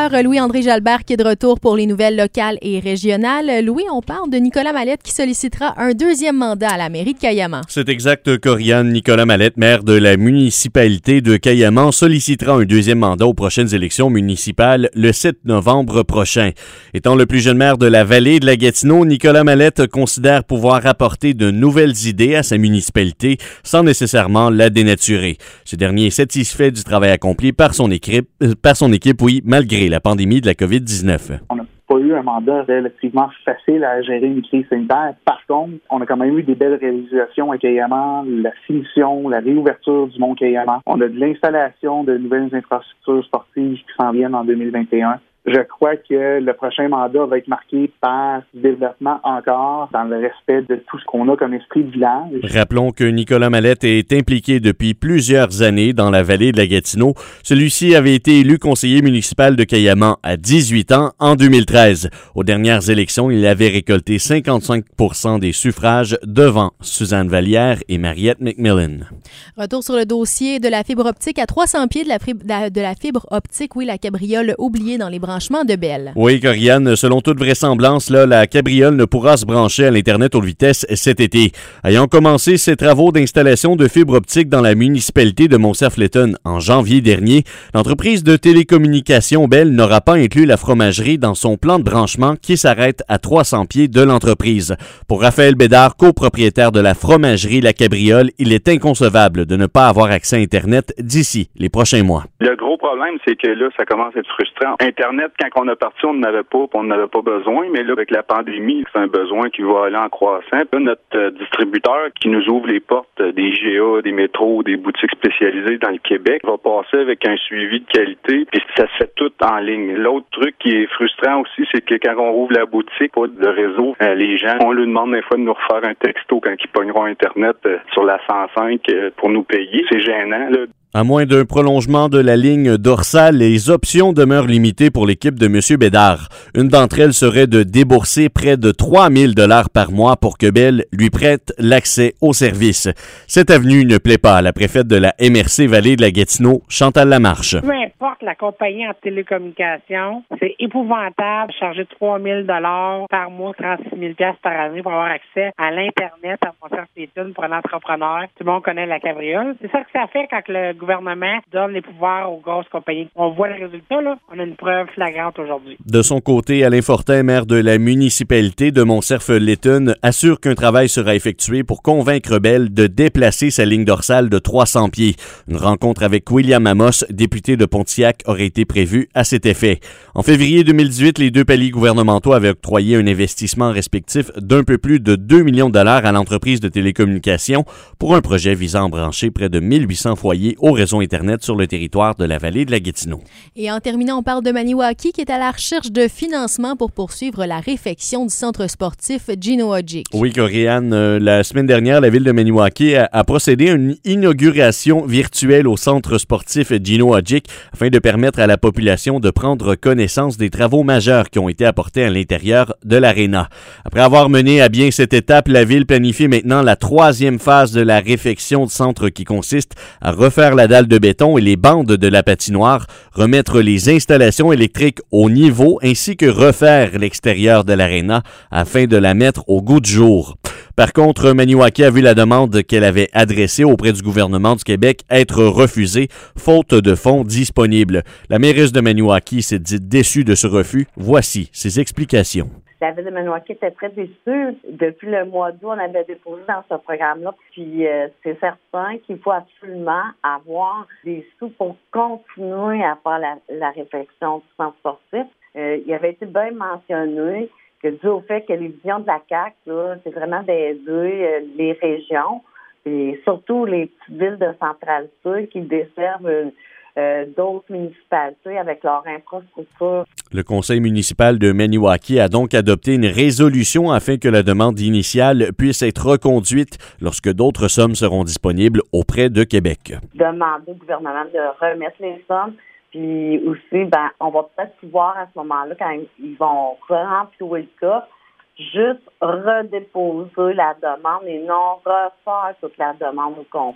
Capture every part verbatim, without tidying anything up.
heures, Louis-André Jalbert qui est de retour pour les nouvelles locales et régionales. Louis, on parle de Nicolas Mallette qui sollicitera un deuxième mandat à la mairie de Cayamant. C'est exact, Corianne. Nicolas Mallette, maire de la municipalité de Cayamant, sollicitera un deuxième mandat aux prochaines élections municipales le sept novembre prochain. Étant le plus jeune maire de la vallée de la Gatineau, Nicolas Mallette considère pouvoir apporter de nouvelles idées à sa municipalité sans nécessairement la dénaturer. Ce dernier est satisfait du travail accompli par son équipe, euh, par son équipe, oui, malgré la pandémie de la covid dix-neuf. On n'a pas eu un mandat relativement facile à gérer une crise sanitaire. Par contre, on a quand même eu des belles réalisations à Cayamant, la finition, la réouverture du Mont Cayamant. On a de l'installation de nouvelles infrastructures sportives qui s'en viennent en deux mille vingt et un. Je crois que le prochain mandat va être marqué par du développement encore dans le respect de tout ce qu'on a comme esprit de village. Rappelons que Nicolas Mallette est impliqué depuis plusieurs années dans la vallée de la Gatineau. Celui-ci avait été élu conseiller municipal de Cayamant à dix-huit ans en deux mille treize. Aux dernières élections, il avait récolté cinquante-cinq pour cent des suffrages devant Suzanne Vallière et Mariette McMillan. Retour sur le dossier de la fibre optique à trois cents pieds de la, fib- de la fibre optique, oui, la cabriole oubliée dans les branches de Bell. Oui, Corianne, selon toute vraisemblance, là, la cabriole ne pourra se brancher à l'Internet haute vitesse cet été. Ayant commencé ses travaux d'installation de fibre optique dans la municipalité de Montcerf-Letton en janvier dernier, l'entreprise de télécommunications Bell n'aura pas inclus la fromagerie dans son plan de branchement qui s'arrête à trois cents pieds de l'entreprise. Pour Raphaël Bédard, copropriétaire de la fromagerie La Cabriole, il est inconcevable de ne pas avoir accès à Internet d'ici les prochains mois. Le gros problème, c'est que là, ça commence à être frustrant. Internet, quand on a parti, on n'en avait pas, puis on n'en avait pas besoin, mais là, avec la pandémie, c'est un besoin qui va aller en croissant. Là, notre euh, distributeur qui nous ouvre les portes euh, des G A, des métros, des boutiques spécialisées dans le Québec va passer avec un suivi de qualité, puis ça se fait tout en ligne. L'autre truc qui est frustrant aussi, c'est que quand on rouvre la boutique, pas de réseau, euh, les gens, on leur demande des fois de nous refaire un texto quand ils pogneront Internet euh, sur la cent cinq euh, pour nous payer. C'est gênant, là. À moins d'un prolongement de la ligne dorsale, les options demeurent limitées pour l'équipe de M. Bédard. Une d'entre elles serait de débourser près de trois mille dollars par mois pour que Bell lui prête l'accès au service. Cette avenue ne plaît pas à la préfète de la M R C Vallée de la Gatineau, Chantal Lamarche. Peu importe la compagnie en télécommunication, c'est épouvantable de charger trois mille dollars par mois, trente-six mille dollars par année pour avoir accès à l'Internet à Montcerf-Letton pour un entrepreneur. Tout le monde connaît la cabriole. C'est ça que ça fait quand le gouvernement donne les pouvoirs aux grosses compagnies. On voit le résultat, là. On a une preuve flagrante aujourd'hui. De son côté, Alain Fortin, maire de la municipalité de Montcerf-Letton, assure qu'un travail sera effectué pour convaincre Bell de déplacer sa ligne dorsale de trois cents pieds. Une rencontre avec William Amos, député de Pontiac, aurait été prévue à cet effet. En février deux mille dix-huit, les deux paliers gouvernementaux avaient octroyé un investissement respectif d'un peu plus de deux millions de dollars à l'entreprise de télécommunications pour un projet visant à brancher près de mille huit cents foyers au réseau Internet sur le territoire de la vallée de la Gatineau. Et en terminant, on parle de Maniwaki qui est à la recherche de financement pour poursuivre la réfection du centre sportif Gino Odjick. Oui, Corianne, euh, la semaine dernière, la ville de Maniwaki a, a procédé à une inauguration virtuelle au centre sportif Gino Odjick afin de permettre à la population de prendre connaissance des travaux majeurs qui ont été apportés à l'intérieur de l'aréna. Après avoir mené à bien cette étape, la ville planifie maintenant la troisième phase de la réfection du centre qui consiste à refaire la dalle de béton et les bandes de la patinoire, remettre les installations électriques au niveau ainsi que refaire l'extérieur de l'aréna afin de la mettre au goût du jour. Par contre, Maniwaki a vu la demande qu'elle avait adressée auprès du gouvernement du Québec être refusée, faute de fonds disponibles. La mairesse de Maniwaki s'est dite déçue de ce refus. Voici ses explications. La ville de Maniwaki était très déçue. Depuis le mois d'août, on avait déposé dans ce programme-là. Puis euh, c'est certain qu'il faut absolument avoir des sous pour continuer à faire la, la réflexion du centre sportif. Euh, il avait été bien mentionné que dû au fait que les visions de la C A Q, là, c'est vraiment d'aider euh, les régions et surtout les petites villes de Centrale-Sud qui desservent euh, euh, d'autres municipalités avec leur infrastructure. Le conseil municipal de Maniwaki a donc adopté une résolution afin que la demande initiale puisse être reconduite lorsque d'autres sommes seront disponibles auprès de Québec. Demander au gouvernement de remettre les sommes. Puis aussi, ben, on va peut-être pouvoir à ce moment-là, quand ils vont remplir le cas, juste redéposer la demande et non refaire toute la demande au complet.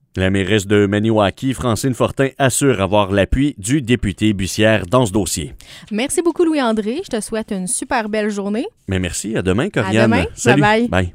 La mairesse de Maniwaki, Francine Fortin, assure avoir l'appui du député Bussière dans ce dossier. Merci beaucoup, Louis-André. Je te souhaite une super belle journée. Mais merci. À demain, Corianne. À demain. Salut. Bye bye. Bye.